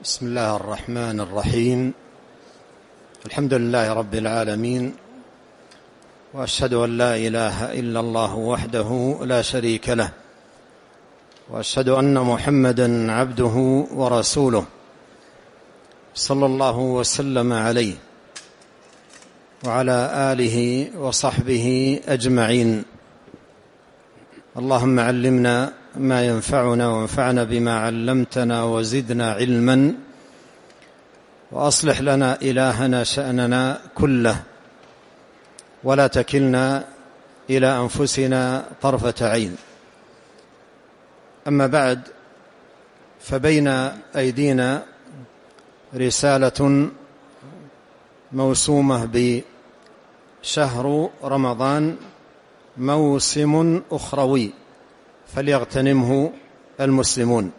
بسم الله الرحمن الرحيم. الحمد لله رب العالمين، وأشهد أن لا إله إلا الله وحده لا شريك له، وأشهد أن محمدا عبده ورسوله صلى الله وسلم عليه وعلى آله وصحبه أجمعين. اللهم علمنا ما ينفعنا وانفعنا بما علمتنا وزدنا علما، وأصلح لنا إلهنا شأننا كله، ولا تكلنا إلى أنفسنا طرفة عين. أما بعد، فبين أيدينا رسالة موسومة بشهر رمضان، موسم أخروي فليغتنمه المسلمون،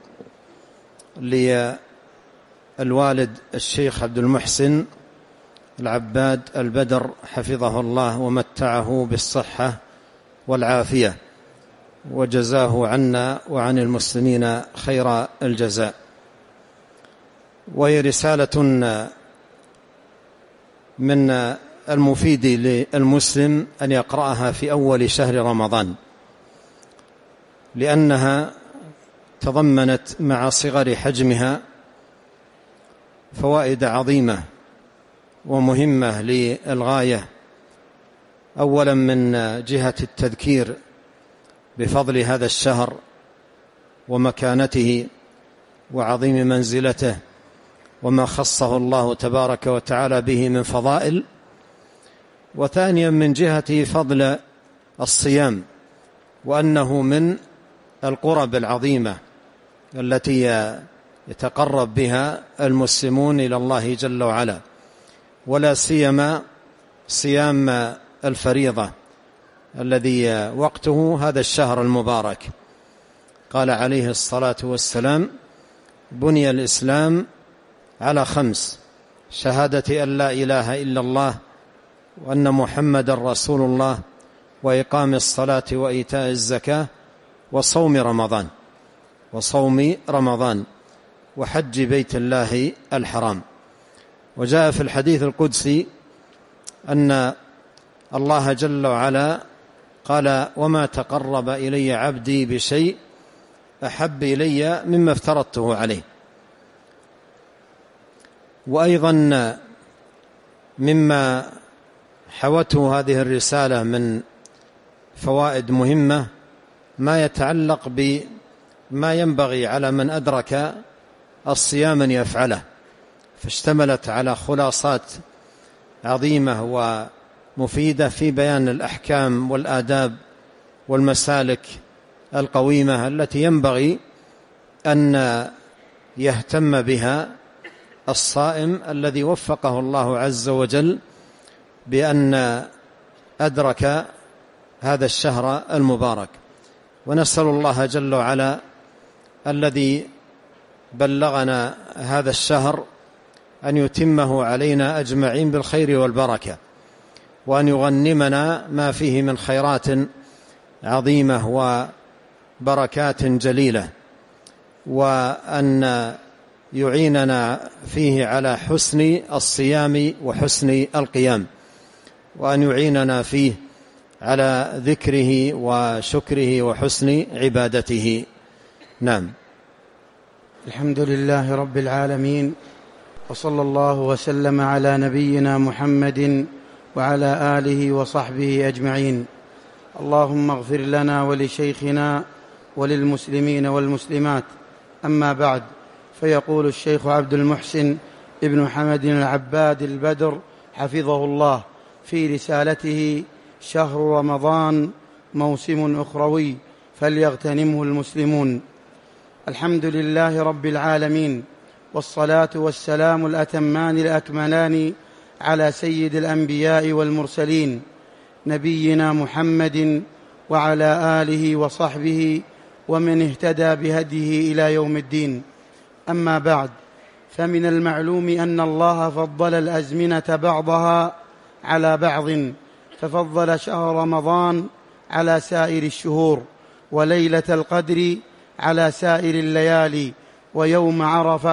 للوالد الشيخ عبد المحسن العباد البدر حفظه الله ومتعه بالصحة والعافية، وجزاه عنا وعن المسلمين خير الجزاء. وهي رسالة من المفيد للمسلم أن يقرأها في أول شهر رمضان، لأنها تضمنت مع صغر حجمها فوائد عظيمة ومهمة للغاية. أولا من جهة التذكير بفضل هذا الشهر ومكانته وعظيم منزلته وما خصه الله تبارك وتعالى به من فضائل، وثانيا من جهة فضل الصيام، وأنه من القرب العظيمة التي يتقرب بها المسلمون إلى الله جل وعلا، ولا سيما صيام الفريضة الذي وقته هذا الشهر المبارك. قال عليه الصلاة والسلام: بني الإسلام على 5: شهادة أن لا إله إلا الله وأن محمد رسول الله، وإقام الصلاة وإيتاء الزكاة، وصوم رمضان وحج بيت الله الحرام. وجاء في الحديث القدسي أن الله جل وعلا قال: وما تقرب إلي عبدي بشيء أحب إلي مما افترضته عليه. وأيضا مما حوته هذه الرسالة من فوائد مهمة ما يتعلق بما ينبغي على من أدرك الصيام أن يفعله، فاشتملت على خلاصات عظيمة ومفيدة في بيان الأحكام والآداب والمسالك القويمة التي ينبغي أن يهتم بها الصائم الذي وفقه الله عز وجل بأن أدرك هذا الشهر المبارك. ونسأل الله جل وعلا الذي بلغنا هذا الشهر أن يتمه علينا أجمعين بالخير والبركة، وأن يغنمنا ما فيه من خيرات عظيمة وبركات جليلة، وأن يعيننا فيه على حسن الصيام وحسن القيام، وأن يعيننا فيه على ذكره وشكره وحسن عبادته. نعم. الحمد لله رب العالمين، وصلى الله وسلم على نبينا محمد وعلى آله وصحبه أجمعين. اللهم اغفر لنا ولشيخنا وللمسلمين والمسلمات. أما بعد، فيقول الشيخ عبد المحسن ابن حمد العباد البدر حفظه الله في رسالته: شهر رمضان موسم أخروي فليغتنمه المسلمون. الحمد لله رب العالمين، والصلاة والسلام الأتمان الأكملان على سيد الأنبياء والمرسلين، نبينا محمد وعلى آله وصحبه ومن اهتدى بهديه إلى يوم الدين. أما بعد، فمن المعلوم أن الله فضل الأزمنة بعضها على بعض، ففضل شهر رمضان على سائر الشهور، وليلة القدر على سائر الليالي، ويوم عرفة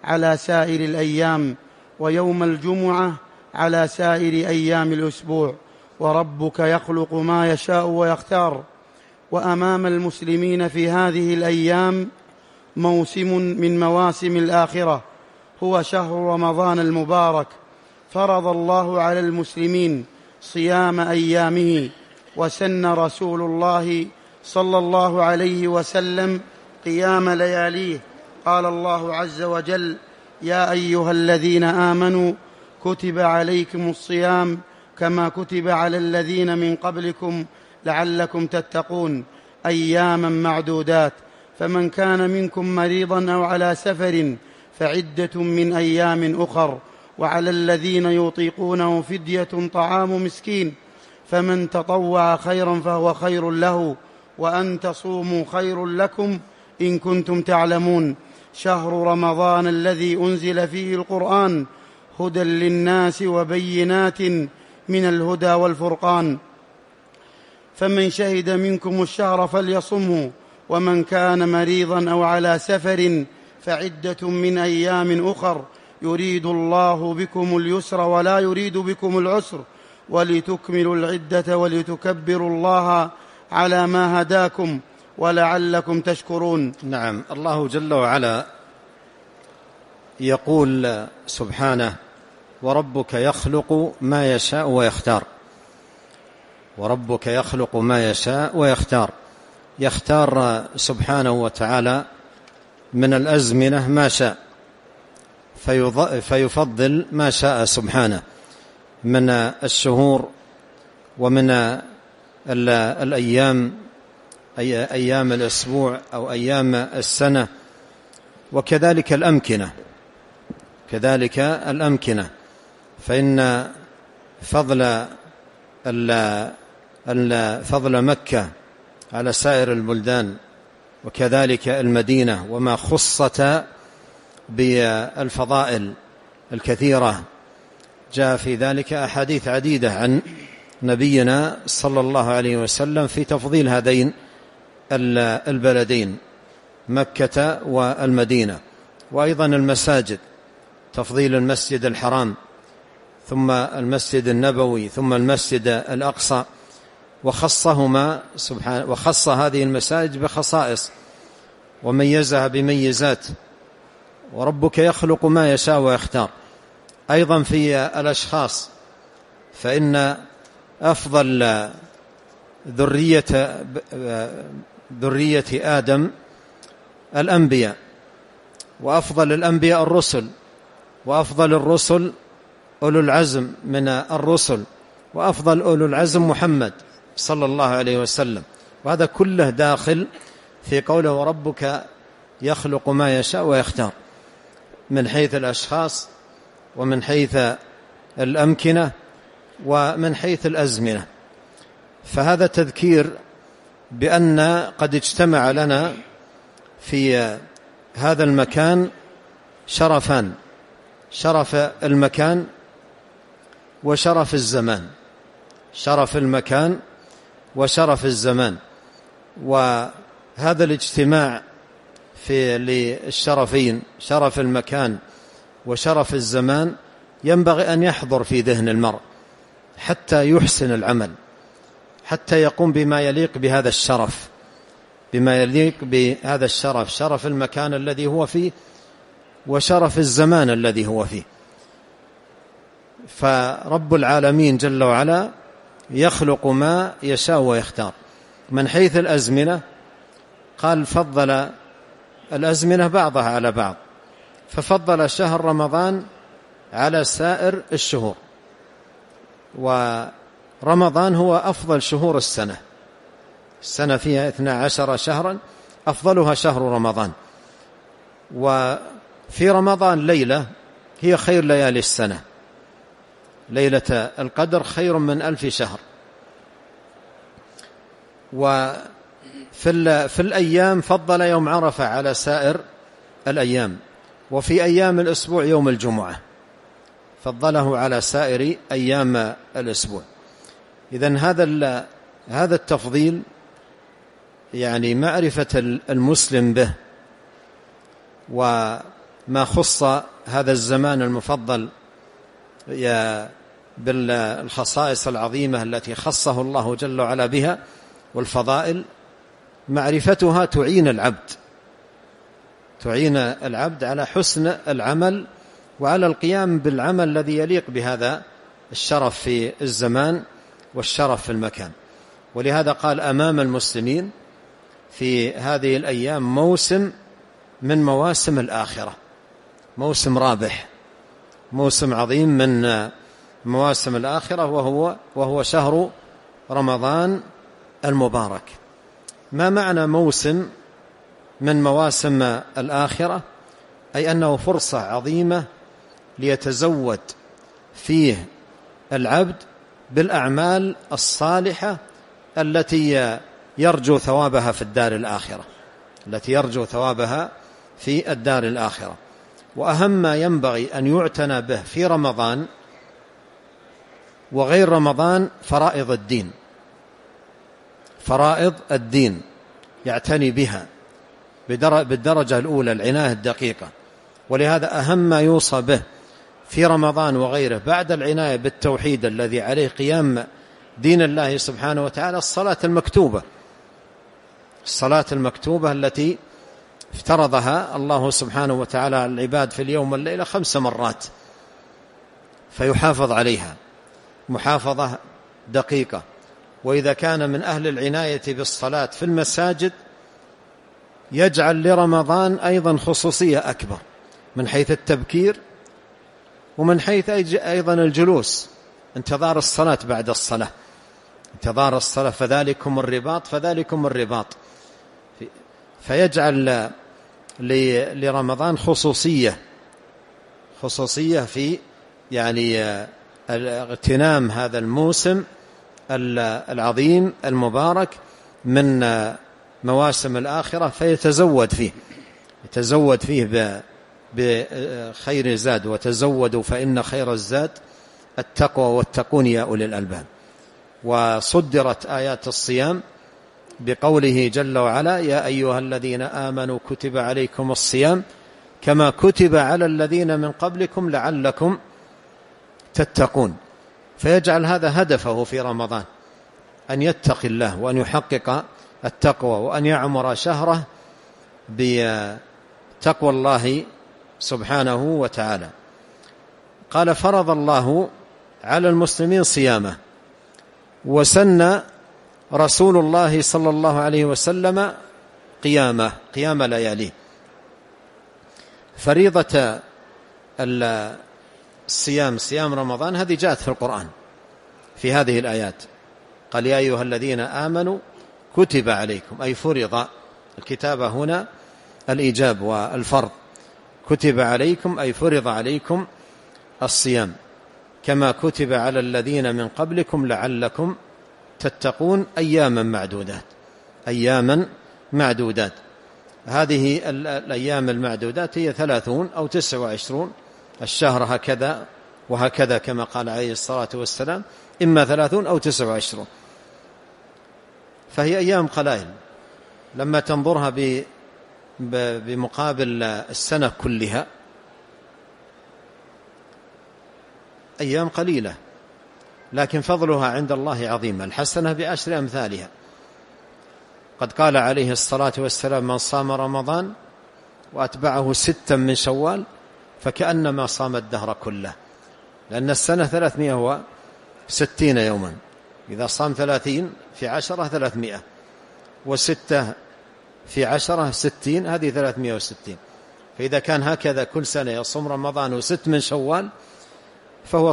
على سائر الأيام، ويوم الجمعة على سائر أيام الأسبوع، وربك يخلق ما يشاء ويختار. وأمام المسلمين في هذه الأيام موسم من مواسم الآخرة، هو شهر رمضان المبارك، فرض الله على المسلمين صيام أيامه، وسن رسول الله صلى الله عليه وسلم قيام لياليه. قال الله عز وجل: يا أيها الذين آمنوا كتب عليكم الصيام كما كتب على الذين من قبلكم لعلكم تتقون، أياما معدودات، فمن كان منكم مريضا أو على سفر فعدة من أيام أخر، وعلى الذين يطيقونه فدية طعام مسكين، فمن تطوع خيرا فهو خير له، وأن تصوموا خير لكم إن كنتم تعلمون. شهر رمضان الذي أنزل فيه القرآن هدى للناس وبينات من الهدى والفرقان، فمن شهد منكم الشهر فليصمه، ومن كان مريضا أو على سفر فعدة من أيام أخر، يريد الله بكم اليسر ولا يريد بكم العسر، ولتكملوا العدة ولتكبروا الله على ما هداكم ولعلكم تشكرون. نعم، الله جل وعلا يقول سبحانه: وربك يخلق ما يشاء ويختار. وربك يخلق ما يشاء ويختار، يختار سبحانه وتعالى من الأزمنة ما شاء، فيفضل ما شاء سبحانه من الشهور ومن الأيام، أيام الأسبوع أو أيام السنة، وكذلك الأمكنة، كذلك الأمكنة، فإن فضل مكة على سائر البلدان وكذلك المدينة وما خصت بالفضائل الكثيرة جاء في ذلك أحاديث عديدة عن نبينا صلى الله عليه وسلم في تفضيل هذين البلدين مكة والمدينة. وأيضا المساجد، تفضيل المسجد الحرام ثم المسجد النبوي ثم المسجد الأقصى، وخصهما سبحانه، وخص هذه المساجد بخصائص وميزها بميزات. وربك يخلق ما يشاء ويختار. أيضا في الأشخاص، فإن أفضل ذرية آدم الأنبياء، وأفضل الأنبياء الرسل، وأفضل الرسل أولو العزم من الرسل، وأفضل أولو العزم محمد صلى الله عليه وسلم. وهذا كله داخل في قوله: وربك يخلق ما يشاء ويختار، من حيث الأشخاص ومن حيث الأمكنة ومن حيث الأزمنة. فهذا تذكير بأن قد اجتمع لنا في هذا المكان شرفان: شرف المكان وشرف الزمان، شرف المكان وشرف الزمان. وهذا الاجتماع في للشرفين، شرف المكان وشرف الزمان، ينبغي أن يحضر في ذهن المرء حتى يحسن العمل، حتى يقوم بما يليق بهذا الشرف، بما يليق بهذا الشرف، شرف المكان الذي هو فيه وشرف الزمان الذي هو فيه. فرب العالمين جل وعلا يخلق ما يشاء ويختار. من حيث الأزمنة قال: فضل الأزمنة بعضها على بعض، ففضل شهر رمضان على سائر الشهور، ورمضان هو أفضل شهور السنة، السنة فيها 12 شهرا، أفضلها شهر رمضان. وفي رمضان ليلة هي خير ليالي السنة، ليلة القدر خير من 1000 شهر. وفي الأيام فضل يوم عرفة على سائر الأيام، وفي أيام الأسبوع يوم الجمعة فضله على سائر أيام الأسبوع. إذن هذا التفضيل يعني معرفة المسلم به ما خص هذا الزمان المفضل بالخصائص العظيمة التي خصه الله جل وعلا بها والفضائل، معرفتها تعين العبد على حسن العمل وعلى القيام بالعمل الذي يليق بهذا الشرف في الزمان والشرف في المكان. ولهذا قال أمام المسلمين في هذه الأيام موسم من مواسم الآخرة، موسم رابح، موسم عظيم من مواسم الآخرة، وهو شهر رمضان المبارك. ما معنى موسم من مواسم الآخرة؟ أي أنه فرصة عظيمة ليتزود فيه العبد بالأعمال الصالحة التي يرجو ثوابها في الدار الآخرة، وأهم ما ينبغي أن يعتنى به في رمضان وغير رمضان فرائض الدين يعتني بها بالدرجة الأولى، العناية الدقيقة. ولهذا أهم ما يوصى به في رمضان وغيره بعد العناية بالتوحيد الذي عليه قيام دين الله سبحانه وتعالى الصلاة المكتوبة التي افترضها الله سبحانه وتعالى على العباد في اليوم والليلة 5 مرات، فيحافظ عليها محافظة دقيقة. وإذا كان من أهل العناية بالصلاة في المساجد يجعل لرمضان أيضا خصوصية أكبر من حيث التبكير ومن حيث أيضا الجلوس، انتظار الصلاة بعد الصلاة، فذلكم الرباط، فيجعل لرمضان خصوصية في يعني اغتنام هذا الموسم العظيم المبارك من مواسم الآخرة، يتزود فيه بخير زاد، وتزودوا فإن خير الزاد التقوى واتقون يا أولي الألباب. وصدرت آيات الصيام بقوله جل وعلا يا أيها الذين آمنوا كتب عليكم الصيام كما كتب على الذين من قبلكم لعلكم تتقون. فيجعل هذا هدفه في رمضان، أن يتقي الله وأن يحقق التقوى وأن يعمر شهره بتقوى الله سبحانه وتعالى. قال فرض الله على المسلمين صيامه، وسن رسول الله صلى الله عليه وسلم قيام لياليه. فريضة الصيام صيام رمضان هذه جاءت في القرآن في هذه الآيات، قال يا أيها الذين آمنوا كتب عليكم، أي فرض. الكتابة هنا الإيجاب والفرض، كتب عليكم أي فرض عليكم الصيام كما كتب على الذين من قبلكم لعلكم تتقون أياما معدودات. هذه الأيام المعدودات هي 30 أو 29، الشهر هكذا وهكذا كما قال عليه الصلاة والسلام، إما 30 أو 29، فهي أيام قلائل لما تنظرها بمقابل السنة كلها، أيام قليلة لكن فضلها عند الله عظيم، الحسنة ب10 أمثالها. قد قال عليه الصلاة والسلام من صام رمضان وأتبعه 6 من شوال فكأنما صام الدهر كله، لأن السنة 360 يوما، إذا صام 30 في 10 300، و6 في 10 60، هذه 360. فإذا كان هكذا كل سنة يصوم رمضان و6 من شوال فهو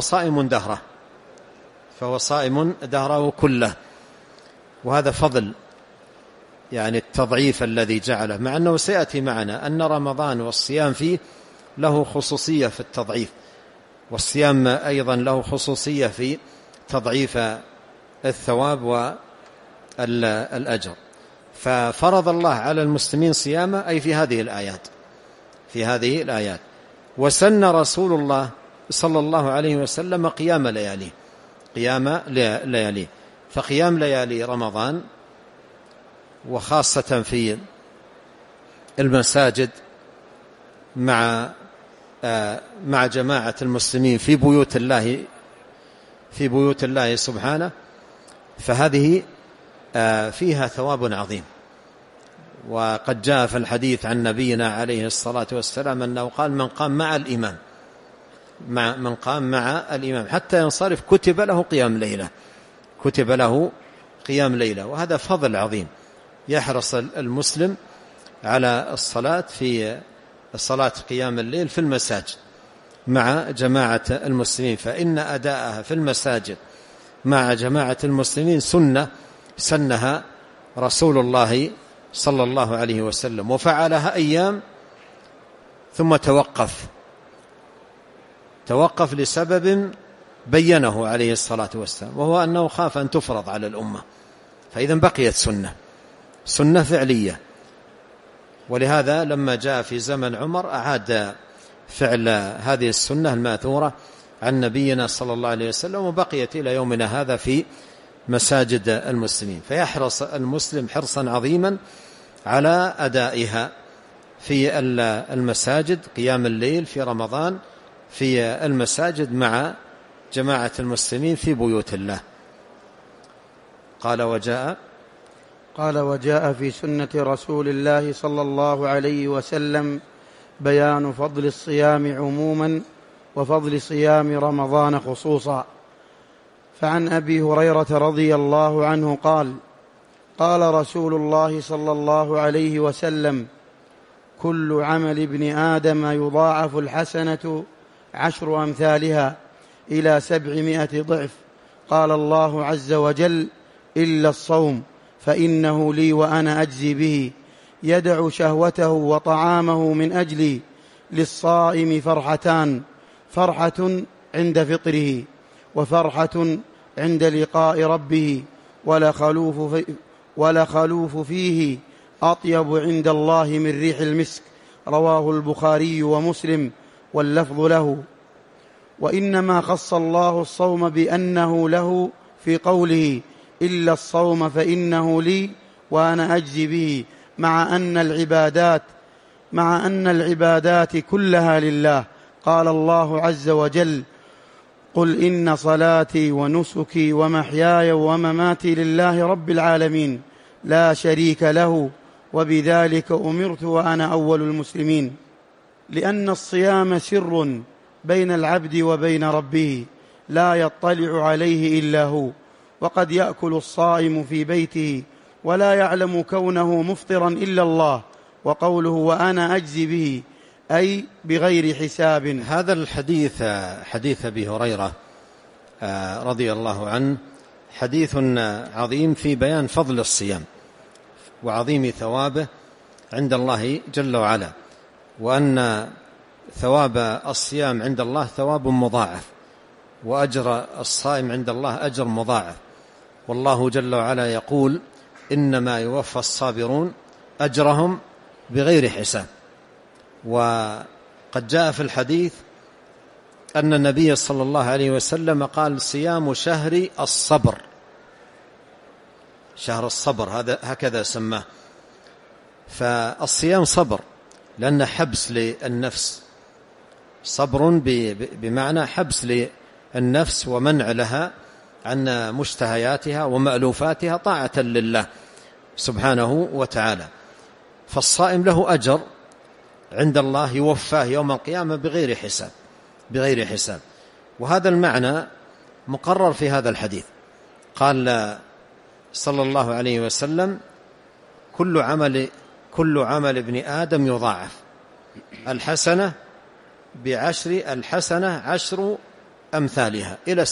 صائم دهره كله. وهذا فضل يعني التضعيف الذي جعله، مع أنه سيأتي معنا أن رمضان والصيام فيه له خصوصية في التضعيف، والصيام أيضا له خصوصية في تضعيف الثواب والأجر. ففرض الله على المسلمين صيامه أي في هذه الآيات. وسن رسول الله صلى الله عليه وسلم قيام لياليه. فقيام ليالي رمضان وخاصة في المساجد مع مع جماعة المسلمين في بيوت الله سبحانه، فهذه فيها ثواب عظيم. وقد جاء في الحديث عن نبينا عليه الصلاة والسلام أنه قال: من قام مع الإمام حتى ينصرف كتب له قيام ليلة. وهذا فضل عظيم. يحرص المسلم على الصلاة قيام الليل في المساجد مع جماعة المسلمين، فإن أداءها في المساجد مع جماعة المسلمين سنها رسول الله صلى الله عليه وسلم، وفعلها أيام ثم توقف لسبب بينه عليه الصلاة والسلام، وهو أنه خاف أن تفرض على الأمة، فإذا بقيت سنة فعلية. ولهذا لما جاء في زمن عمر أعاد فعل هذه السنة الماثورة عن نبينا صلى الله عليه وسلم، وبقيت إلى يومنا هذا في مساجد المسلمين. فيحرص المسلم حرصا عظيما على أدائها في المساجد، قيام الليل في رمضان في المساجد مع جماعة المسلمين في بيوت الله. قال وجاء في سنة رسول الله صلى الله عليه وسلم بيان فضل الصيام عموما وفضل صيام رمضان خصوصا. فعن أبي هريرة رضي الله عنه قال: قال رسول الله صلى الله عليه وسلم: كل عمل ابن آدم يضاعف الحسنة 10 أمثالها إلى 700 ضعف. قال الله عز وجل: إلا الصوم فإنه لي وأنا أجزي به. يدع شهوته وطعامه من أجلي. للصائم فرحتان: فرحة عند فطره، وفرحة عند لقاء ربه، ولخلوف فيه أطيب عند الله من ريح المسك. رواه البخاري ومسلم واللفظ له. وإنما خص الله الصوم بأنه له في قوله: إلا الصوم فإنه لي وأنا أجزي به، مع أن العبادات كلها لله. قال الله عز وجل: قل إن صلاتي ونسكي ومحياي ومماتي لله رب العالمين لا شريك له وبذلك أمرت وأنا أول المسلمين. لأن الصيام سر بين العبد وبين ربه لا يطلع عليه إلا هو. وقد يأكل الصائم في بيته ولا يعلم كونه مفطرا إلا الله. وقوله وأنا أجزي به أي بغير حساب. هذا الحديث حديث أبي هريرة رضي الله عنه حديث عظيم في بيان فضل الصيام وعظيم ثوابه عند الله جل وعلا، وأن ثواب الصيام عند الله ثواب مضاعف، وأجر الصائم عند الله أجر مضاعف. والله جل وعلا يقول: إنما يوفى الصابرون أجرهم بغير حساب. وقد جاء في الحديث أن النبي صلى الله عليه وسلم قال: صيام شهر الصبر، شهر الصبر هكذا سماه. فالصيام صبر، لأن حبس للنفس، صبر بمعنى حبس للنفس ومنع لها عن مشتهياتها ومألوفاتها طاعة لله سبحانه وتعالى. فالصائم له أجر عند الله يوفاه يوم القيامة بغير حساب. وهذا المعنى مقرر في هذا الحديث. قال صلى الله عليه وسلم: كل عمل ابن آدم يضاعف، الحسنة الحسنة 10 أمثالها إلى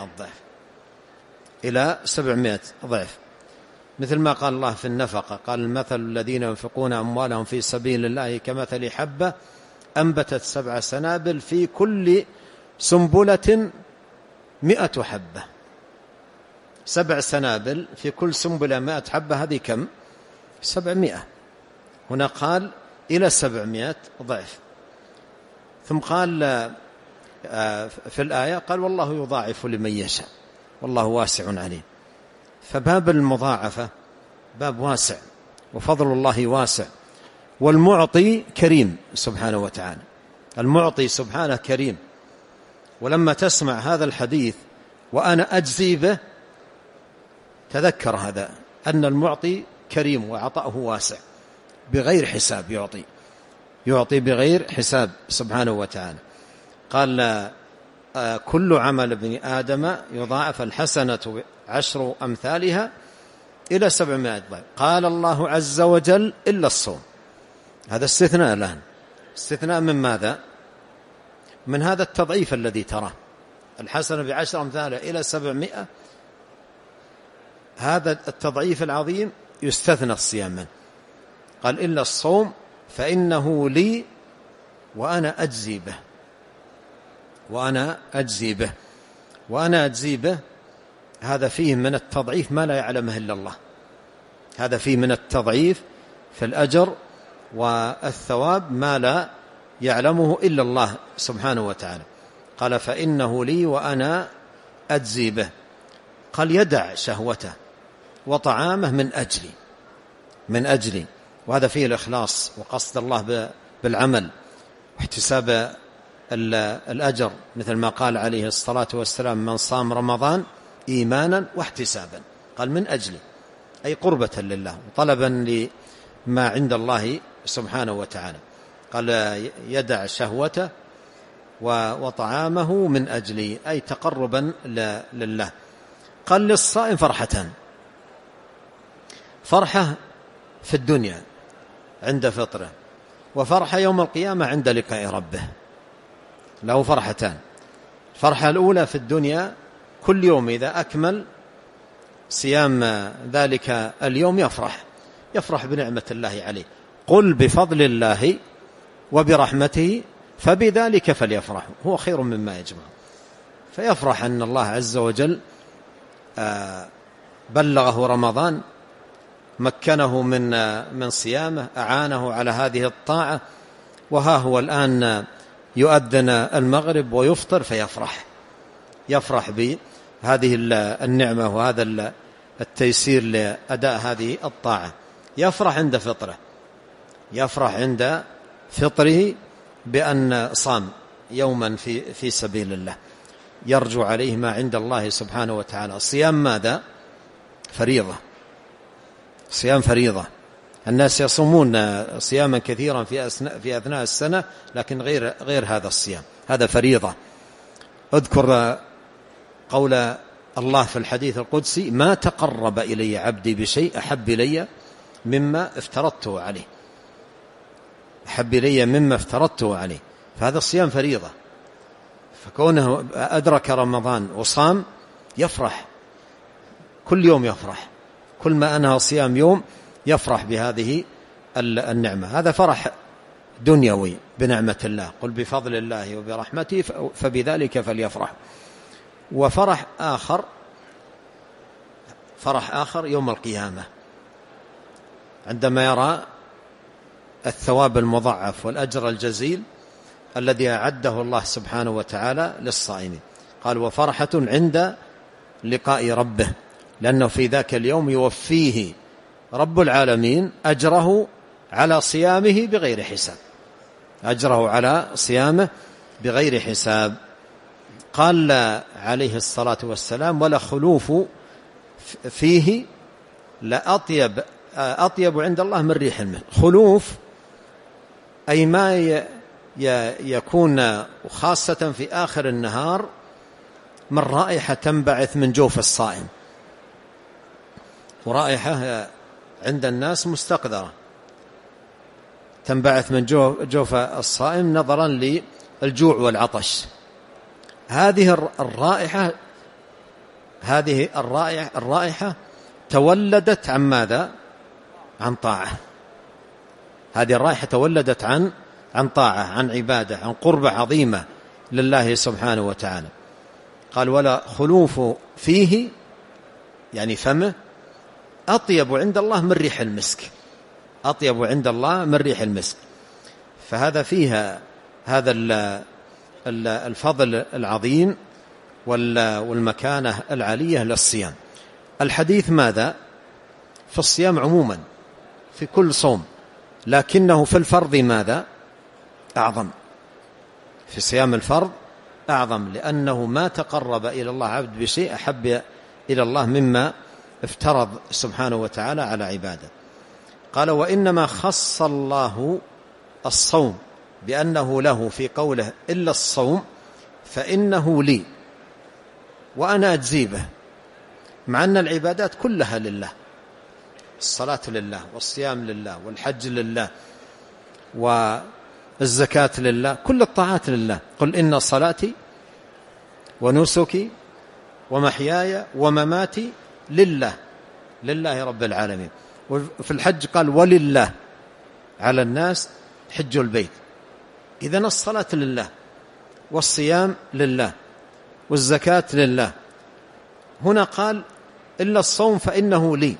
700 ضعف. مثل ما قال الله في النفقة، قال: المثل الذين ينفقون أموالهم في سبيل الله كمثل حبة أنبتت 7 سنابل في كل سنبلة 100 حبة. 7 سنابل في كل سنبلة 100 حبة، هذه كم؟ 700. هنا قال إلى 700 ضعف. ثم قال في الآية قال: والله يضاعف لمن يشاء والله واسع عليم. فباب المضاعفة باب واسع، وفضل الله واسع، والمعطي كريم سبحانه وتعالى. المعطي سبحانه كريم. ولما تسمع هذا الحديث وأنا أجزي به تذكر هذا، أن المعطي كريم وعطاؤه واسع بغير حساب، يعطي بغير حساب سبحانه وتعالى. قال كل عمل ابن آدم يضاعف، الحسنة 10 أمثالها إلى 700 ضعف. قال الله عز وجل إلا الصوم. هذا استثناء الآن، استثناء من ماذا؟ من هذا التضعيف الذي تراه، الحسنة 10 أمثالها إلى 700، هذا التضعيف العظيم يستثنى الصيام منه. قال إلا الصوم فإنه لي وأنا أجزي به، وأنا أجزي به. هذا فيه من التضعيف ما لا يعلمه إلا الله، هذا فيه من التضعيف في الأجر والثواب ما لا يعلمه إلا الله سبحانه وتعالى. قال فإنه لي وأنا أجزي به. قال يدع شهوته وطعامه من أجلي، وهذا فيه الإخلاص وقصد الله بالعمل واحتساب الأجر، مثل ما قال عليه الصلاة والسلام من صام رمضان إيمانا واحتسابا، قال من أجلي أي قربة لله وطلبا لما عند الله سبحانه وتعالى. قال يدع شهوته وطعامه من أجلي أي تقربا لله. قال للصائم فرحتان، فرحة في الدنيا عند فطره، وفرحة يوم القيامة عند لقاء ربه. له فرحتان، الفرحة الأولى في الدنيا كل يوم إذا أكمل صيام ذلك اليوم يفرح بنعمة الله عليه. قل بفضل الله وبرحمته فبذلك فليفرحوا هو خير مما يجمعون. فيفرح أن الله عز وجل بلغه رمضان، مكنه من صيامه، أعانه على هذه الطاعة، وها هو الآن يؤذن المغرب ويفطر، يفرح بهذه النعمة وهذا التيسير لأداء هذه الطاعة. يفرح عند فطره بأن صام يوما في سبيل الله، يرجو عليه ما عند الله سبحانه وتعالى. الصيام ماذا؟ صيام فريضة. الناس يصومون صياما كثيرا في أثناء السنة، لكن غير هذا الصيام، هذا فريضة. اذكر قول الله في الحديث القدسي ما تقرب إلي عبدي بشيء أحب إلي مما افترضته عليه. فهذا الصيام فريضة، فكونه أدرك رمضان وصام يفرح كل يوم، كل ما أنهى صيام يوم يفرح بهذه النعمة. هذا فرح دنيوي بنعمة الله، قل بفضل الله وبرحمته فبذلك فليفرح. وفرح آخر يوم القيامة عندما يرى الثواب المضاعف والأجر الجزيل الذي أعده الله سبحانه وتعالى للصائمين. قال وفرحة عند لقاء ربه، لأنه في ذاك اليوم يوفيه رب العالمين أجره على صيامه بغير حساب. قال عليه الصلاة والسلام ولا خلوف فيه أطيب عند الله من ريح المسك. خلوف أي ما يكون خاصة في آخر النهار من رائحة تنبعث من جوف الصائم، ورائحة عند الناس مستقذرة تنبعث من جوف الصائم نظرا للجوع والعطش. هذه الرائحة تولدت عن ماذا؟ عن طاعة. هذه الرائحة تولدت عن طاعة، عن عبادة، عن قربة عظيمة لله سبحانه وتعالى. قال ولا خلوف فيه يعني فمه أطيب عند الله من ريح المسك. فهذا فيها هذا الفضل العظيم والمكانة العالية للصيام. الحديث ماذا؟ في الصيام عموما في كل صوم، لكنه في الفرض ماذا؟ أعظم. في صيام الفرض أعظم، لأنه ما تقرب إلى الله عبد بشيء أحب إلى الله مما افترض سبحانه وتعالى على عباده. قال وإنما خص الله الصوم بأنه له في قوله إلا الصوم فإنه لي وأنا أجزي به، مع أن العبادات كلها لله، الصلاة لله والصيام لله والحج لله والزكاة لله، كل الطاعات لله. قل إن صلاتي ونسكي ومحياي ومماتي لله، لله رب العالمين. وفي الحج قال ولله على الناس حج البيت. إذن الصلاة لله والصيام لله والزكاة لله. هنا قال إلا الصوم فإنه لي،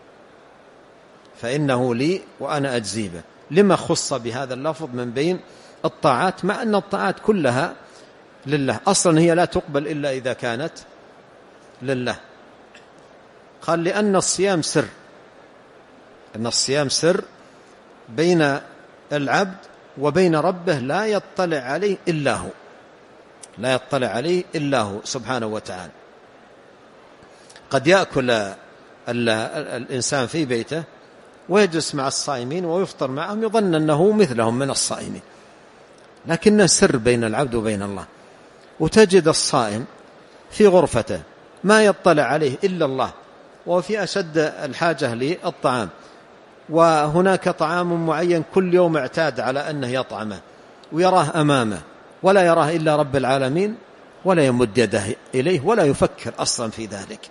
فإنه لي وأنا أجزي به. لما خص بهذا اللفظ من بين الطاعات، مع أن الطاعات كلها لله، أصلا هي لا تقبل إلا إذا كانت لله. قال لأن الصيام سر، أن الصيام سر بين العبد وبين ربه لا يطلع عليه إلا هو، لا يطلع عليه إلا هو سبحانه وتعالى. قد يأكل الإنسان في بيته ويجلس مع الصائمين ويفطر معهم يظن أنه مثلهم من الصائمين، لكنه سر بين العبد وبين الله. وتجد الصائم في غرفته ما يطلع عليه إلا الله، وفي أشد الحاجة للطعام، وهناك طعام معين كل يوم اعتاد على أنه يطعمه ويراه أمامه ولا يراه إلا رب العالمين، ولا يمد يده إليه ولا يفكر أصلا في ذلك.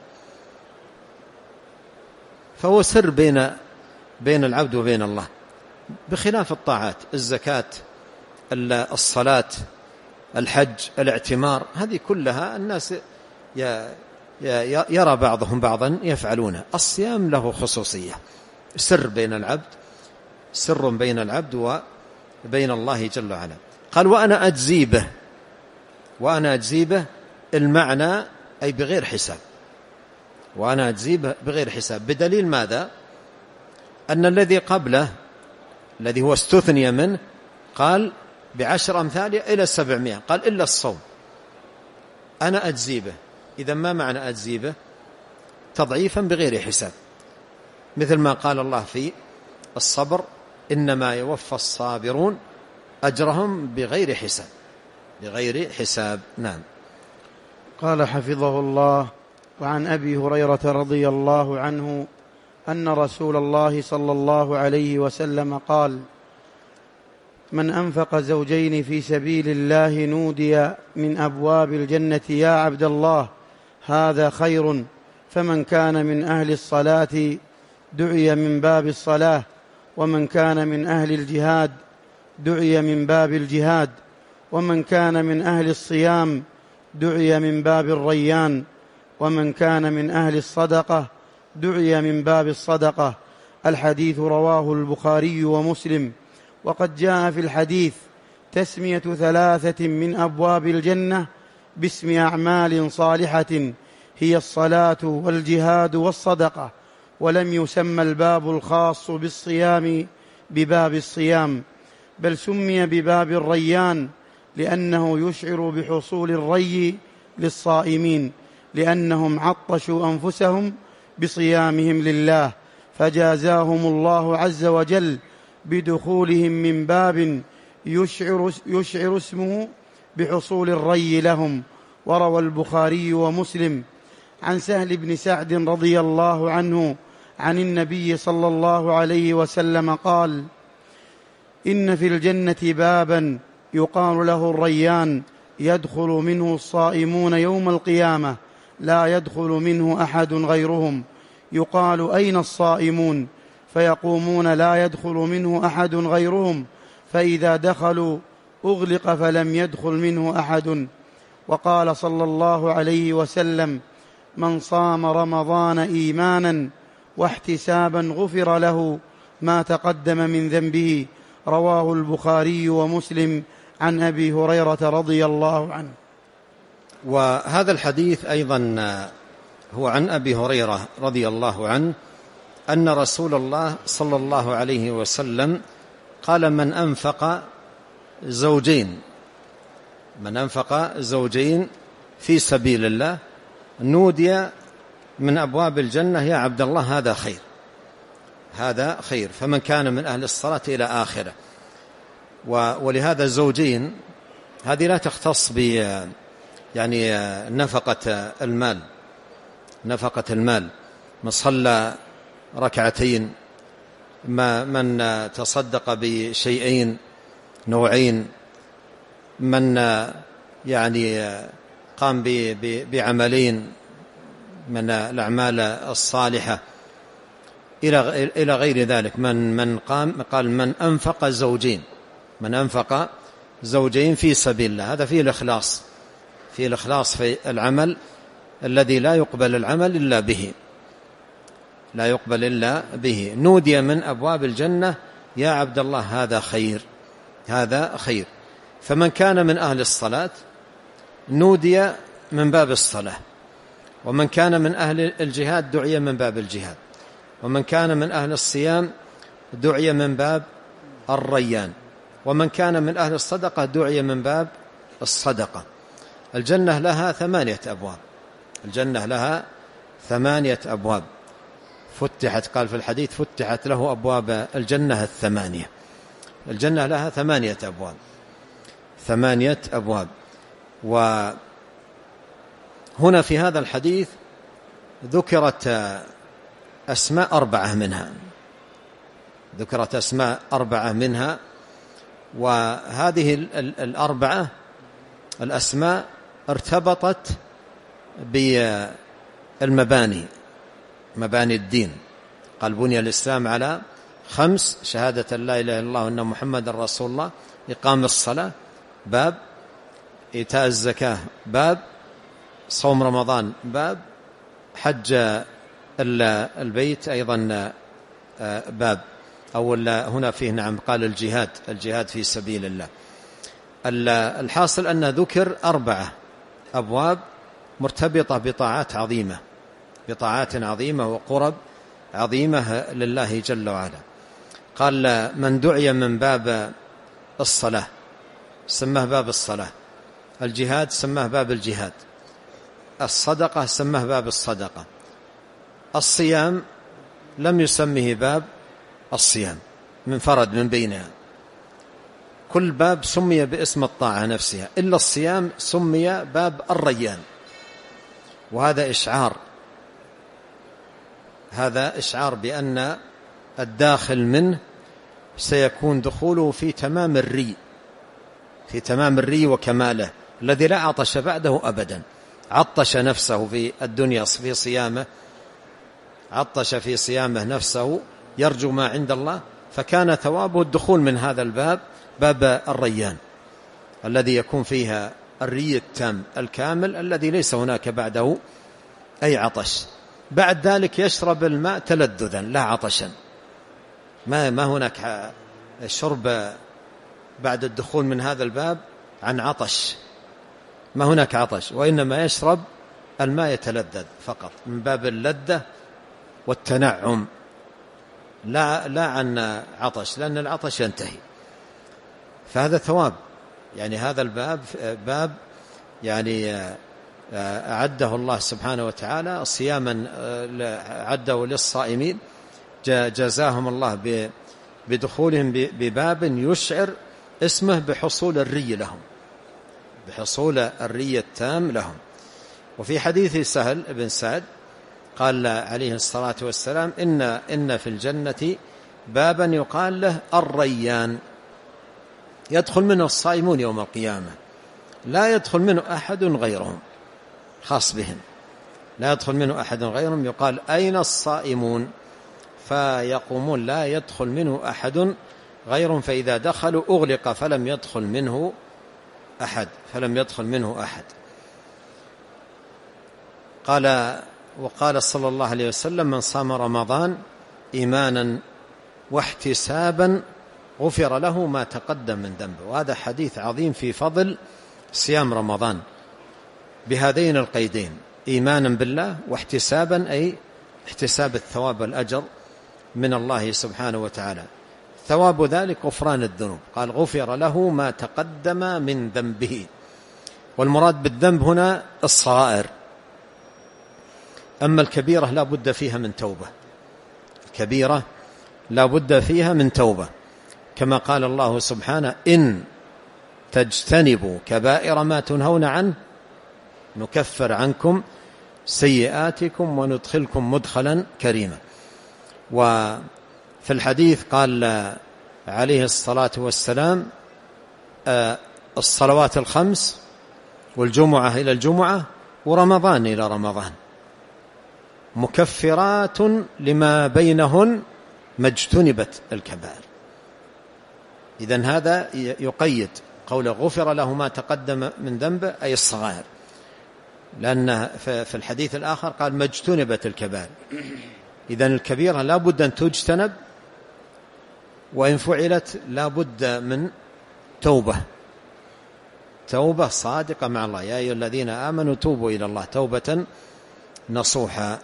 فهو سر بين العبد وبين الله، بخلاف الطاعات، الزكاة، الصلاة، الحج، الاعتمار، هذه كلها الناس يرى بعضهم بعضا يفعلونه. الصيام له خصوصية، سر بين العبد، سر بين العبد وبين الله جل وعلا. قال وأنا أجزي به، وأنا أجزي به المعنى أي بغير حساب، وأنا أجزي به بغير حساب. بدليل ماذا؟ أن الذي قبله الذي هو استثني منه قال بعشر أمثاله إلى 700، قال إلا الصوم أنا أجزي به. إذا ما معنى أجزي به؟ تضعيفا بغير حساب، مثل ما قال الله في الصبر إنما يوفى الصابرون أجرهم بغير حساب، بغير حساب. نعم. قال حفظه الله: وعن أبي هريرة رضي الله عنه أن رسول الله صلى الله عليه وسلم قال: من أنفق زوجين في سبيل الله نودي من أبواب الجنة يا عبد الله هذا خير، فمن كان من أهل الصلاة دعي من باب الصلاة، ومن كان من أهل الجهاد دعي من باب الجهاد، ومن كان من أهل الصيام دعي من باب الريان، ومن كان من أهل الصدقة دعي من باب الصدقة. الحديث رواه البخاري ومسلم. وقد جاء في الحديث تسمية 3 من أبواب الجنة باسم أعمال صالحة هي الصلاة والجهاد والصدقة، ولم يسمى الباب الخاص بالصيام بباب الصيام، بل سمي بباب الريان لأنه يشعر بحصول الري للصائمين، لأنهم عطشوا أنفسهم بصيامهم لله، فجازاهم الله عز وجل بدخولهم من باب يشعر اسمه بحصول الري لهم. وروى البخاري ومسلم عن سهل بن سعد رضي الله عنه عن النبي صلى الله عليه وسلم قال: إن في الجنة بابا يقال له الريان يدخل منه الصائمون يوم القيامة لا يدخل منه أحد غيرهم، يقال أين الصائمون؟ فيقومون لا يدخل منه أحد غيرهم، فإذا دخلوا أغلق فلم يدخل منه أحد. وقال صلى الله عليه وسلم: من صام رمضان إيمانا واحتسابا غفر له ما تقدم من ذنبه. رواه البخاري ومسلم عن أبي هريرة رضي الله عنه. وهذا الحديث أيضا هو عن أبي هريرة رضي الله عنه أن رسول الله صلى الله عليه وسلم قال: من أنفق زوجين من أنفق زوجين في سبيل الله نودي من أبواب الجنة يا عبد الله هذا خير، هذا خير. فمن كان من أهل الصلاة إلى آخره. ولهذا الزوجين هذه لا تختص ب يعني نفقة المال، نفقة المال، من صلى ركعتين، من تصدق بشيئين نوعين، من يعني قام بعملين من الأعمال الصالحة إلى غير ذلك. من قال من أنفق زوجين، من أنفق زوجين في سبيل الله، هذا فيه الإخلاص، فيه الإخلاص في العمل الذي لا يقبل العمل إلا به، لا يقبل إلا به. نودي من أبواب الجنة يا عبد الله هذا خير، هذا خير. فمن كان من أهل الصلاة نودي من باب الصلاة، ومن كان من أهل الجهاد دعي من باب الجهاد، ومن كان من أهل الصيام دعي من باب الريان، ومن كان من أهل الصدقة دعي من باب الصدقة. الجنة لها 8 أبواب، الجنة لها 8 أبواب، فتحت، قال في الحديث فتحت له أبواب الجنة 8. الجنة لها 8 أبواب، 8 أبواب. وهنا في هذا الحديث ذكرت أسماء 4 منها، ذكرت أسماء 4 منها. وهذه ال4 الأسماء ارتبطت بالمباني، مباني الدين. قال بني الإسلام على 5: شهادة لا إله إلا الله وأن محمد رسول الله، إقام الصلاة باب، إيتاء الزكاة باب، صوم رمضان باب، حج البيت أيضا باب، أو هنا فيه نعم قال الجهاد في سبيل الله. الحاصل أن ذكر 4 أبواب مرتبطة بطاعات عظيمة، بطاعات عظيمة وقرب عظيمة لله جل وعلا. قال من دعي من باب الصلاة سماه باب الصلاة، الجهاد سماه باب الجهاد، الصدقة سماه باب الصدقة، الصيام لم يسمه باب الصيام، منفرد من بينها. كل باب سمي باسم الطاعة نفسها، إلا الصيام سمي باب الريان. وهذا إشعار، هذا إشعار بأن الداخل منه سيكون دخوله في تمام الري، في تمام الري وكماله، الذي لا عطش بعده أبدا. عطش نفسه في الدنيا في صيامه، عطش في صيامه نفسه يرجو ما عند الله، فكان ثوابه الدخول من هذا الباب، باب الريان، الذي يكون فيها الري التام الكامل الذي ليس هناك بعده أي عطش. بعد ذلك يشرب الماء تلذذا لا عطشا، ما هناك شرب بعد الدخول من هذا الباب عن عطش، ما هناك عطش، وإنما يشرب الماء يتلذذ فقط من باب اللذة والتنعم، لا عن عطش، لأن العطش ينتهي. فهذا ثواب، يعني هذا الباب باب يعني أعده الله سبحانه وتعالى صياما، عده للصائمين، جزاهم الله بدخولهم بباب يشعر اسمه بحصول الري لهم، بحصول الري التام لهم. وفي حديث سهل بن سعد قال عليه الصلاة والسلام إن في الجنة بابا يقال له الريان، يدخل منه الصائمون يوم القيامة، لا يدخل منه أحد غيرهم، خاص بهم، لا يدخل منه أحد غيرهم. يقال أين الصائمون؟ فيقومون لا يدخل منه أحد غيرهم، فإذا دخلوا أغلق فلم يدخل منه أحد، فلم يدخل منه أحد. وقال صلى الله عليه وسلم من صام رمضان إيمانا واحتسابا غفر له ما تقدم من ذنبه. وهذا حديث عظيم في فضل صيام رمضان بهذين القيدين، إيمانا بالله واحتسابا، أي احتساب الثواب والأجر من الله سبحانه وتعالى. ثواب ذلك غفران الذنوب، قال غفر له ما تقدم من ذنبه. والمراد بالذنب هنا الصغائر. أما الكبيرة لا بد فيها من توبة، الكبيرة لا بد فيها من توبة، كما قال الله سبحانه: إن تجتنبوا كبائر ما تنهون عنه نكفر عنكم سيئاتكم وندخلكم مدخلا كريما. وفي الحديث قال عليه الصلاة والسلام: الصلوات الخمس والجمعة إلى الجمعة ورمضان إلى رمضان مكفرات لما بينهن ما اجتنبت الكبائر. إذن هذا يقيد قول غفر له ما تقدم من ذنبه، أي الصغائر، لأن في الحديث الآخر قال ما اجتنبت الكبائر. إذن الكبيرة لا بد أن تجتنب، وإن فعلت لا بد من توبة صادقة مع الله. يا أيها الذين آمنوا توبوا إلى الله توبة نصوحا.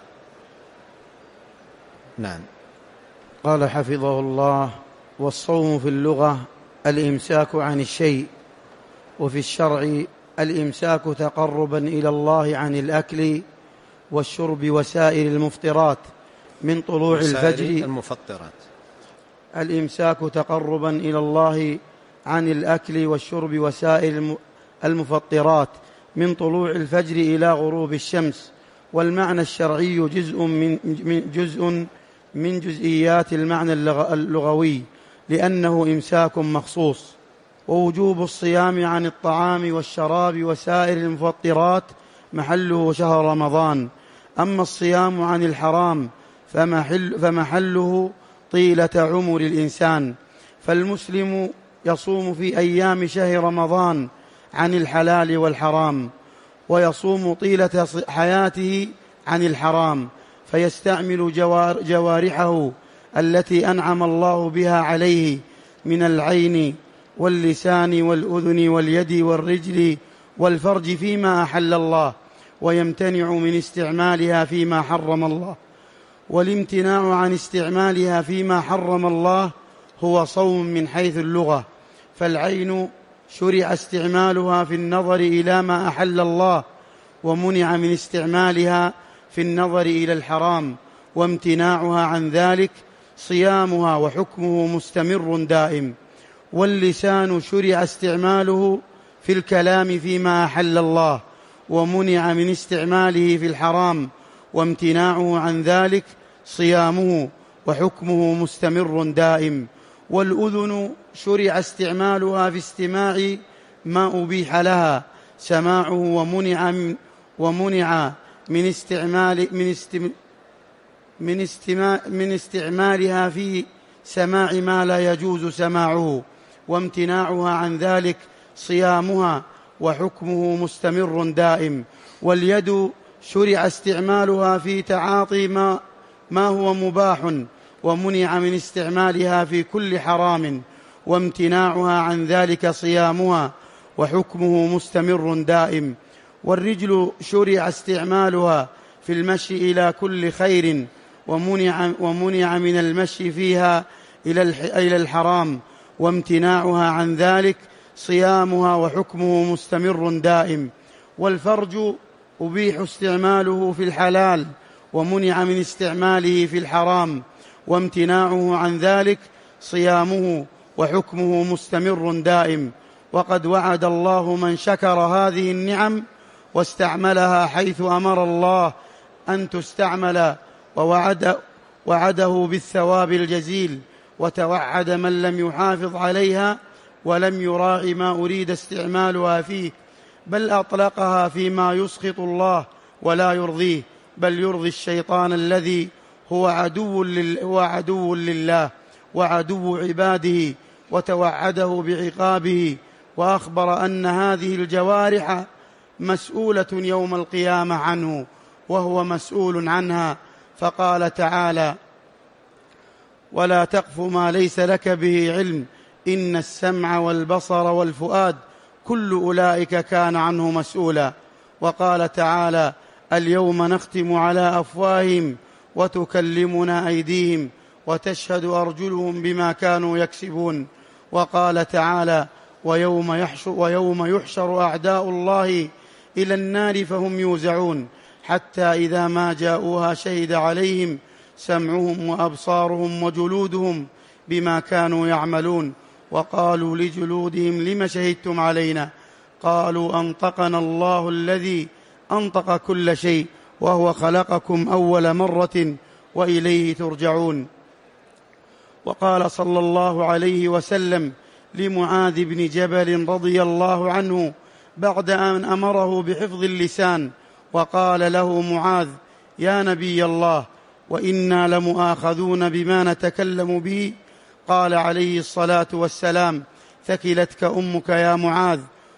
نعم. قال حفظه الله: والصوم في اللغة الإمساك عن الشيء، وفي الشرع الإمساك تقربا إلى الله عن الأكل والشرب وسائر المفطرات من طلوع الفجر. الإمساك تقربا إلى الله عن الأكل والشرب وسائر المفطرات من طلوع الفجر إلى غروب الشمس. والمعنى الشرعي جزء من جزئيات المعنى اللغوي، لأنه إمساك مخصوص. ووجوب الصيام عن الطعام والشراب وسائر المفطرات محله شهر رمضان. أما الصيام عن الحرام فمحله طيلة عمر الإنسان، فالمسلم يصوم في أيام شهر رمضان عن الحلال والحرام، ويصوم طيلة حياته عن الحرام، فيستعمل جوارحه التي أنعم الله بها عليه من العين واللسان والأذن واليد والرجل والفرج فيما أحل الله، ويمتنع من استعمالها فيما حرم الله. والامتناع عن استعمالها فيما حرم الله هو صوم من حيث اللغة، فالعين شرع استعمالها في النظر إلى ما أحل الله، ومنع من استعمالها في النظر إلى الحرام، وامتناعها عن ذلك صيامها وحكمه مستمر دائم. واللسان شرع استعماله في الكلام فيما أحل الله، ومنع من استعماله في الحرام، وامتناعه عن ذلك صيامه وحكمه مستمر دائم. والأذن شرع استعمالها في استماع ما أبيح لها سماعه، ومنع من استعمالها في سماع ما لا يجوز سماعه، وامتناعها عن ذلك صيامها وحكمه مستمر دائم. واليد شرع استعمالها في تعاطي ما هو مباح، ومنع من استعمالها في كل حرام، وامتناعها عن ذلك صيامها وحكمه مستمر دائم. والرجل شرع استعمالها في المشي إلى كل خير، ومنع من المشي فيها إلى الحرام، وامتناعها عن ذلك صيامها وحكمه مستمر دائم. والفرج أبيح استعماله في الحلال، ومنع من استعماله في الحرام، وامتناعه عن ذلك صيامه وحكمه مستمر دائم. وقد وعد الله من شكر هذه النعم واستعملها حيث أمر الله أن تستعمل، ووعده بالثواب الجزيل، وتوعد من لم يحافظ عليها ولم يراعي ما أريد استعمالها فيه، بل أطلقها فيما يسخط الله ولا يرضيه، بل يرضي الشيطان الذي هو عدو لله وعدو عباده، وتوعده بعقابه. وأخبر أن هذه الجوارح مسؤولة يوم القيامة عنه، وهو مسؤول عنها، فقال تعالى: ولا تقف ما ليس لك به علم إن السمع والبصر والفؤاد كل أولئك كان عنه مسؤولا. وقال تعالى: اليوم نختم على أفواههم وتكلمنا أيديهم وتشهد أرجلهم بما كانوا يكسبون. وقال تعالى: ويوم يحشر أعداء الله إلى النار فهم يوزعون، حتى إذا ما جاءوها شهد عليهم سمعهم وأبصارهم وجلودهم بما كانوا يعملون، وقالوا لجلودهم لم شهدتم علينا؟ قالوا أنطقنا الله الذي أنطق كل شيء وهو خلقكم أول مرة وإليه ترجعون. وقال صلى الله عليه وسلم لمعاذ بن جبل رضي الله عنه بعد أن أمره بحفظ اللسان، وقال له معاذ: يا نبي الله، وإنا لمؤاخذون بما نتكلم به. قال عليه الصلاة والسلام: ثكلتك أمك يا معاذ،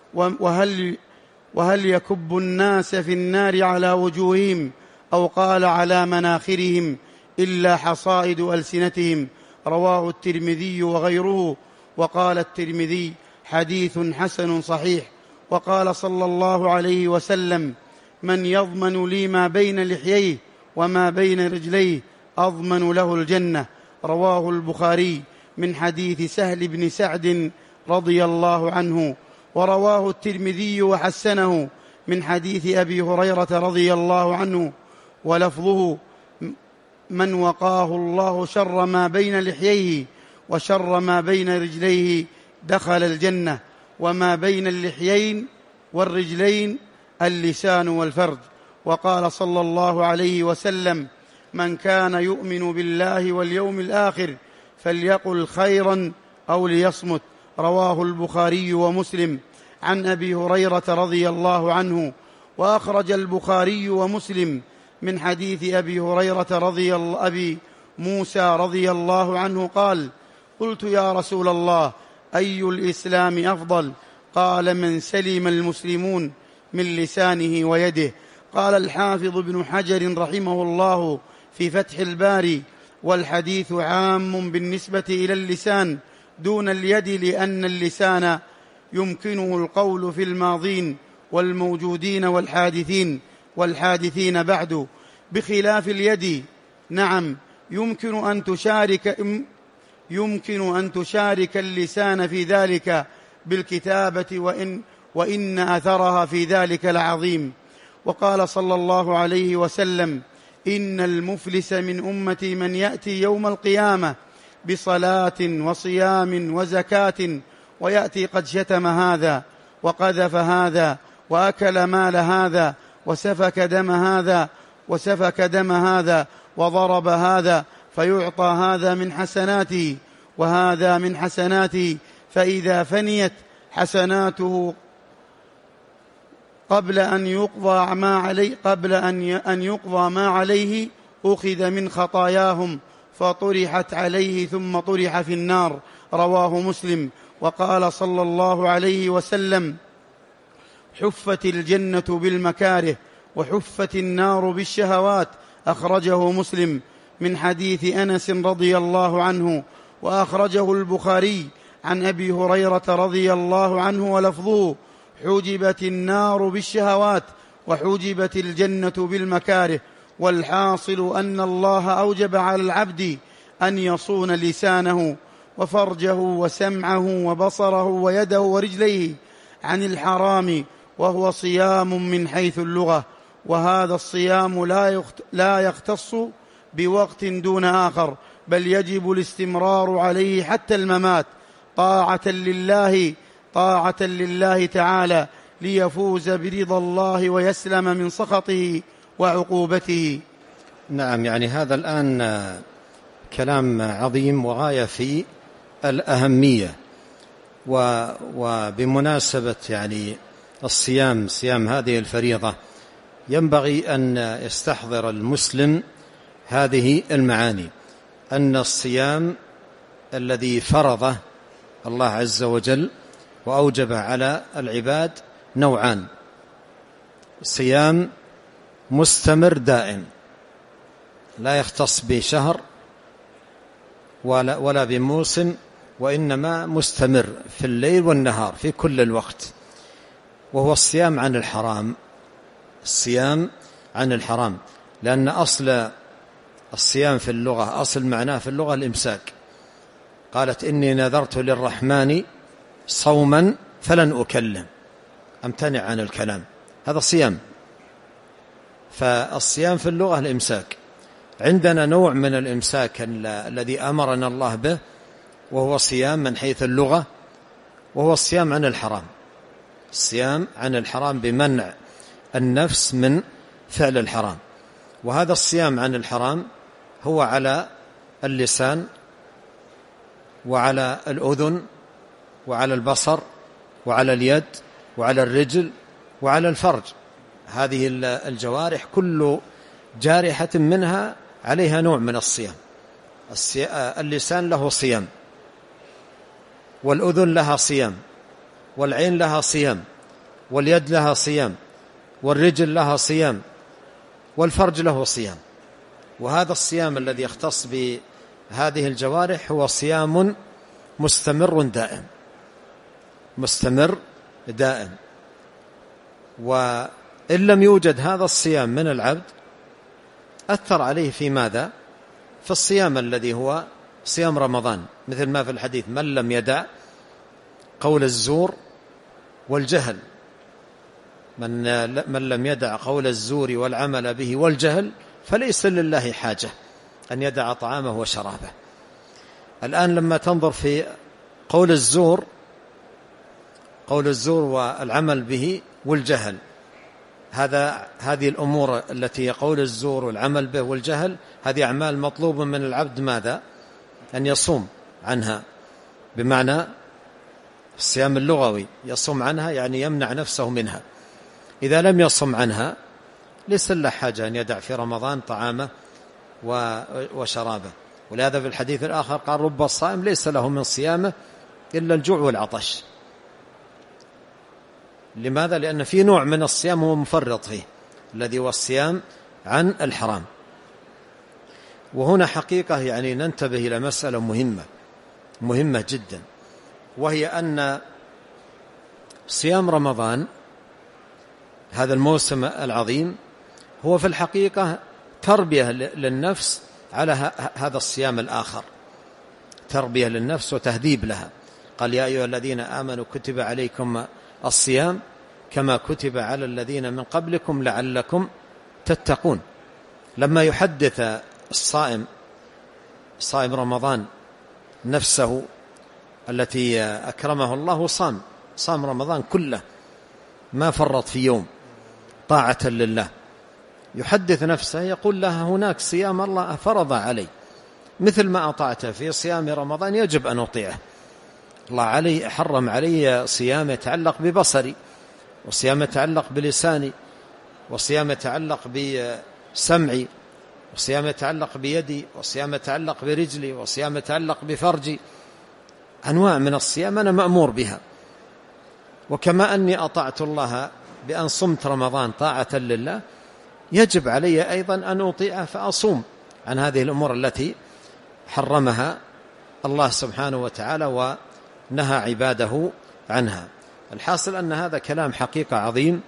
وهل يكب الناس في النار على وجوههم، أو قال على مناخرهم، إلا حصائد ألسنتهم. رواه الترمذي وغيره. وقال الترمذي: حديث حسن صحيح. وقال صلى الله عليه وسلم: من يضمن لي ما بين لحييه وما بين رجليه أضمن له الجنة. رواه البخاري من حديث سهل بن سعد رضي الله عنه. ورواه الترمذي وحسنه من حديث أبي هريرة رضي الله عنه، ولفظه: من وقاه الله شر ما بين لحييه وشر ما بين رجليه دخل الجنة. وما بين اللحيين والرجلين اللسان والفرج. وقال صلى الله عليه وسلم: من كان يؤمن بالله واليوم الآخر فليقل خيرا أو ليصمت. رواه البخاري ومسلم عن أبي هريرة رضي الله عنه. وأخرج البخاري ومسلم من حديث أبي هريرة أبي موسى رضي الله عنه قال: قلت يا رسول الله، أي الإسلام أفضل؟ قال: من سلم المسلمون من لسانه ويده. قال الحافظ ابن حجر رحمه الله في فتح الباري: والحديث عام بالنسبة إلى اللسان دون اليد، لأن اللسان يمكنه القول في الماضين والموجودين والحادثين بعد، بخلاف اليد. نعم، يمكن أن تشارك اللسان في ذلك بالكتابة، وإن أثرها في ذلك لعظيم. وقال صلى الله عليه وسلم: إن المفلس من أمتي من يأتي يوم القيامة بصلاة وصيام وزكاة، ويأتي قد شتم هذا وقذف هذا وأكل مال هذا وسفك دم هذا وضرب هذا، فيعطى هذا من حسناته وهذا من حسناته، فإذا فنيت حسناته قبل أن يقضى ما عليه أخذ من خطاياهم فطرحت عليه ثم طرح في النار. رواه مسلم. وقال صلى الله عليه وسلم: حفت الجنة بالمكاره وحفت النار بالشهوات. أخرجه مسلم من حديث أنس رضي الله عنه. وأخرجه البخاري عن أبي هريرة رضي الله عنه ولفظه: حجبت النار بالشهوات وحجبت الجنة بالمكاره. والحاصل أن الله أوجب على العبد أن يصون لسانه وفرجه وسمعه وبصره ويده ورجليه عن الحرام، وهو صيام من حيث اللغة. وهذا الصيام لا يختص بوقت دون آخر، بل يجب الاستمرار عليه حتى الممات، طاعة لله تعالى، ليفوز برضا الله ويسلم من سخطه وعقوبته. نعم، يعني هذا الآن كلام عظيم وغاية في الأهمية. وبمناسبة يعني صيام هذه الفريضة، ينبغي أن يستحضر المسلم هذه المعاني: أن الصيام الذي فرضه الله عز وجل وأوجب على العباد نوعان: صيام مستمر دائم لا يختص بشهر ولا بموسم، وإنما مستمر في الليل والنهار في كل الوقت، وهو الصيام عن الحرام. لأن أصل الصيام في اللغة، أصل معناه في اللغة الإمساك. قالت: إني نذرت للرحمن صوما فلن أكلم، أمتنع عن الكلام، هذا صيام. فالصيام في اللغة الإمساك. عندنا نوع من الإمساك الذي أمرنا الله به، وهو صيام من حيث اللغة، وهو الصيام عن الحرام. الصيام عن الحرام بمنع النفس من فعل الحرام. وهذا الصيام عن الحرام هو على اللسان وعلى الأذن وعلى البصر وعلى اليد وعلى الرجل وعلى الفرج. هذه الجوارح كل جارحة منها عليها نوع من الصيام. اللسان له صيام، والأذن لها صيام، والعين لها صيام، واليد لها صيام، والرجل لها صيام، والفرج له صيام. وهذا الصيام الذي يختص بهذه الجوارح هو صيام مستمر دائم، مستمر دائم. وإن لم يوجد هذا الصيام من العبد أثر عليه في ماذا؟ في الصيام الذي هو صيام رمضان، مثل ما في الحديث: من لم يدع قول الزور والجهل، من لم يدع قول الزور والعمل به والجهل فليس لله حاجة أن يدع طعامه وشرابه. الآن لما تنظر في قول الزور والعمل به والجهل، هذه الأمور التي قول الزور والعمل به والجهل، هذه أعمال مطلوب من العبد ماذا؟ أن يصوم عنها، بمعنى الصيام اللغوي، يصوم عنها يعني يمنع نفسه منها. إذا لم يصم عنها ليس له حاجة أن يدع في رمضان طعامه وشرابه. ولهذا في الحديث الآخر قال: رب الصائم ليس له من صيامه إلا الجوع والعطش. لماذا؟ لأن في نوع من الصيام هو مفرط فيه، الذي هو الصيام عن الحرام. وهنا حقيقة يعني ننتبه إلى مسألة مهمة جدا، وهي أن صيام رمضان هذا الموسم العظيم هو في الحقيقة تربية للنفس على هذا الصيام الآخر، تربية للنفس وتهذيب لها. قال: يا أيها الذين آمنوا كتب عليكم الصيام كما كتب على الذين من قبلكم لعلكم تتقون. لما يحدث صائم رمضان نفسه التي أكرمه الله صام رمضان كله، ما فرط في يوم طاعة لله، يحدث نفسه يقول لها: هناك صيام الله فرض علي، مثل ما أطعته في صيام رمضان يجب أن أطيعه. الله حرم علي صيام يتعلق ببصري، وصيام يتعلق بلساني، وصيام يتعلق بسمعي، وصيام يتعلق بيدي، وصيام يتعلق برجلي، وصيام يتعلق بفرجي. أنواع من الصيام أنا مأمور بها. وكما أني أطعت الله بأن صمت رمضان طاعة لله، يجب علي أيضا أن أطيعه فأصوم عن هذه الأمور التي حرمها الله سبحانه وتعالى ونهى عباده عنها. الحاصل أن هذا كلام حقيقة عظيم،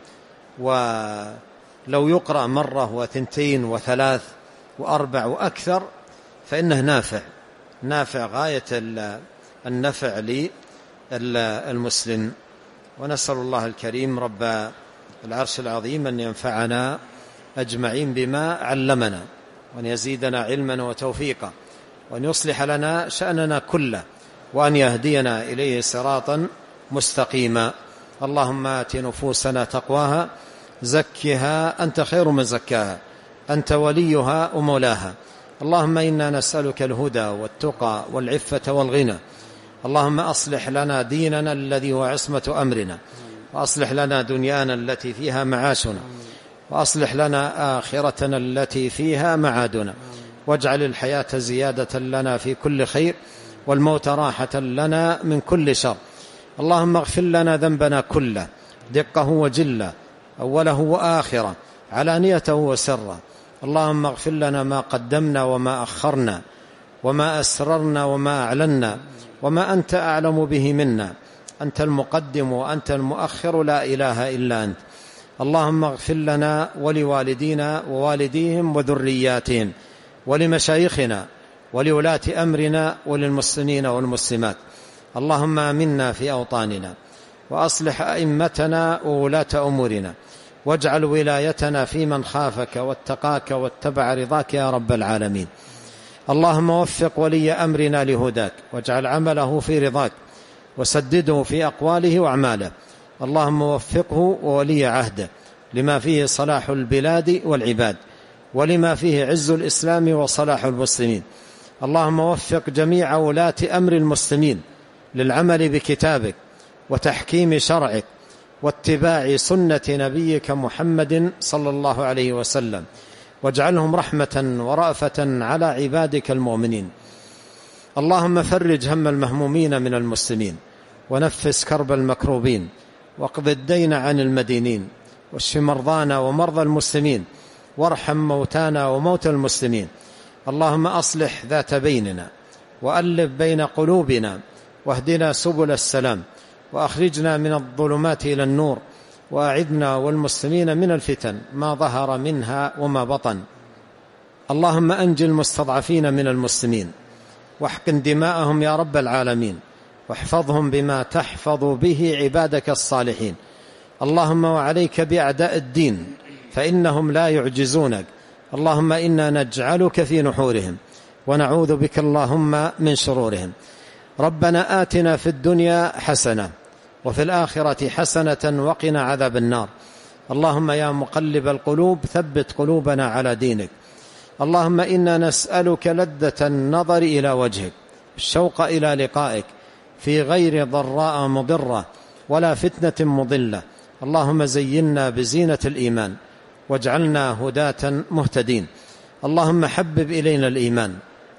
ولو يقرأ مرة وثنتين وثلاث وأربع وأكثر فإنه نافع غاية النفع للمسلم. ونسأل الله الكريم رب العرش العظيم أن ينفعنا أجمعين بما علمنا، وأن يزيدنا علما وتوفيقا، وأن يصلح لنا شأننا كله، وأن يهدينا إليه صراطا مستقيما. اللهم آت نفوسنا تقواها، زكها أنت خير من زكاها، أنت وليها ومولاها. اللهم إنا نسألك الهدى والتقى والعفة والغنى. اللهم أصلح لنا ديننا الذي هو عصمة أمرنا، وأصلح لنا دنيانا التي فيها معاشنا، وأصلح لنا آخرتنا التي فيها معادنا، واجعل الحياة زيادة لنا في كل خير، والموت راحة لنا من كل شر. اللهم اغفر لنا ذنبنا كله، دقه وجله، أوله وآخره، علانيته وسره. اللهم اغفر لنا ما قدمنا وما أخرنا، وما أسررنا وما أعلنا، وما أنت أعلم به منا. أنت المقدم وأنت المؤخر، لا إله إلا أنت. اللهم اغفر لنا ولوالدينا ووالديهم وذرياتهم، ولمشايخنا ولولاة أمرنا، وللمسلمين والمسلمات. اللهم آمنا في أوطاننا، وأصلح أئمتنا وولاة أمورنا، واجعل ولايتنا في من خافك واتقاك واتبع رضاك يا رب العالمين. اللهم وفق ولي أمرنا لهداك، واجعل عمله في رضاك، وسدده في أقواله وأعماله. اللهم وفقه وولي عهده لما فيه صلاح البلاد والعباد، ولما فيه عز الإسلام وصلاح المسلمين. اللهم وفق جميع ولاة أمر المسلمين للعمل بكتابك وتحكيم شرعك واتباع سنة نبيك محمد صلى الله عليه وسلم، واجعلهم رحمة ورأفة على عبادك المؤمنين. اللهم فرج هم المهمومين من المسلمين، ونفس كرب المكروبين، واقض الدين عن المدينين، واشف مرضانا ومرضى المسلمين، وارحم موتانا وموتى المسلمين. اللهم أصلح ذات بيننا، وألف بين قلوبنا، واهدنا سبل السلام، وأخرجنا من الظلمات إلى النور، وأعذنا والمسلمين من الفتن ما ظهر منها وما بطن. اللهم أنجِ المستضعفين من المسلمين، واحقن دماءهم يا رب العالمين، واحفظهم بما تحفظ به عبادك الصالحين. اللهم وعليك بأعداء الدين فإنهم لا يعجزونك. اللهم إنا نجعلك في نحورهم، ونعوذ بك اللهم من شرورهم. ربنا آتنا في الدنيا حسنة، وفي الآخرة حسنة، وقنا عذاب النار. اللهم يا مقلب القلوب ثبت قلوبنا على دينك. اللهم إنا نسألك لذة النظر إلى وجهك، الشوق إلى لقائك، في غير ضراء مضرة ولا فتنة مضلة. اللهم زينا بزينة الإيمان، واجعلنا هداة مهتدين. اللهم حبب إلينا الإيمان،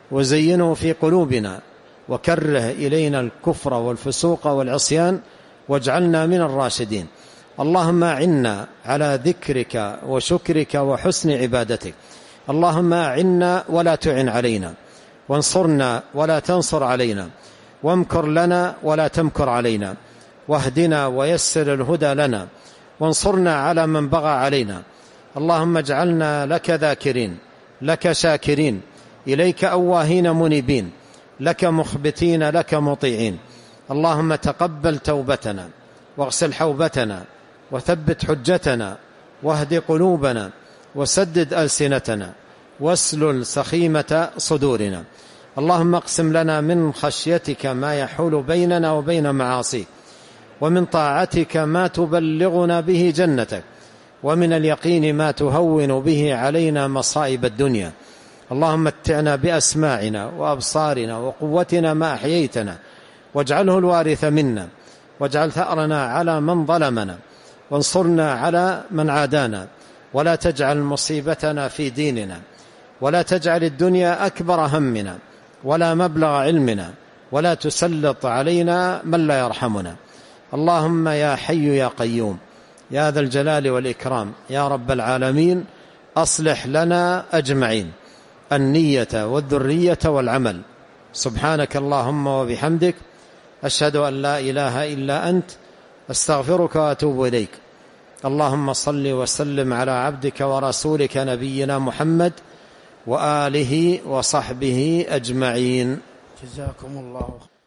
وزينه في قلوبنا، وكره إلينا الكفر والفسوق والعصيان، واجعلنا من الراشدين. اللهم أعنا على ذكرك وشكرك وحسن عبادتك. اللهم أعنا ولا تعن علينا، وانصرنا ولا تنصر علينا، وامكر لنا ولا تمكر علينا، واهدنا ويسر الهدى لنا، وانصرنا على من بغى علينا. اللهم اجعلنا لك ذاكرين، لك شاكرين، إليك أواهين منيبين، لك مخبتين، لك مطيعين. اللهم تقبل توبتنا، واغسل حوبتنا، وثبت حجتنا، واهد قلوبنا، وسدد ألسنتنا، واسلل سخيمة صدورنا. اللهم اقسم لنا من خشيتك ما يحول بيننا وبين معاصيك، ومن طاعتك ما تبلغنا به جنتك، ومن اليقين ما تهون به علينا مصائب الدنيا. اللهم متعنا بأسماعنا وأبصارنا وقوتنا ما أحييتنا، واجعله الوارث منا، واجعل ثأرنا على من ظلمنا، وانصرنا على من عادانا، ولا تجعل مصيبتنا في ديننا، ولا تجعل الدنيا أكبر همنا ولا مبلغ علمنا، ولا تسلط علينا من لا يرحمنا. اللهم يا حي يا قيوم يا ذا الجلال والإكرام يا رب العالمين، أصلح لنا أجمعين النية والذرية والعمل. سبحانك اللهم وبحمدك، أشهد أن لا إله إلا أنت، أستغفرك وأتوب إليك. اللهم صل وسلم على عبدك ورسولك نبينا محمد وآله وصحبه أجمعين. جزاكم الله خيرا.